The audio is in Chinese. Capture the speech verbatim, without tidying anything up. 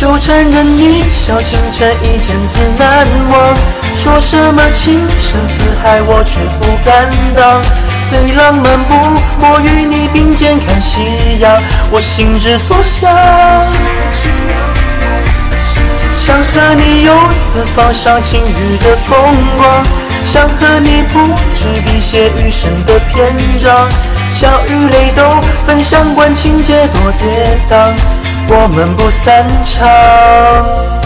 就承认你笑青春一见自难忘，说什么情深似海，我却不敢当。最浪漫不过与你并肩看夕阳，我心之所向。想和你游四方赏晴雨的风光，想和你谱纸笔写余生的篇章，笑与泪都分享，管情节多跌宕，我们不散场。